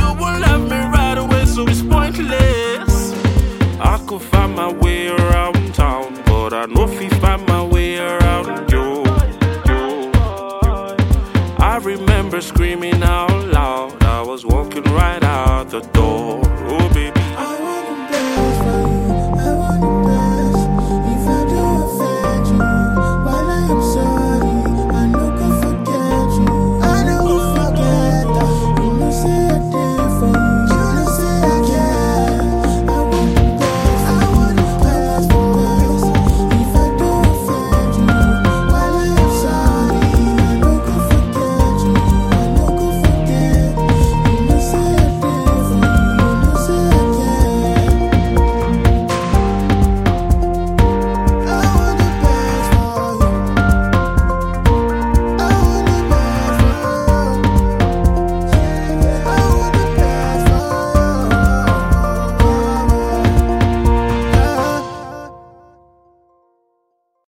you won't let me right away, so it's pointless. I could find my way around town, but I know if I find my way around you. I remember screaming out loud, I was walking right out the door.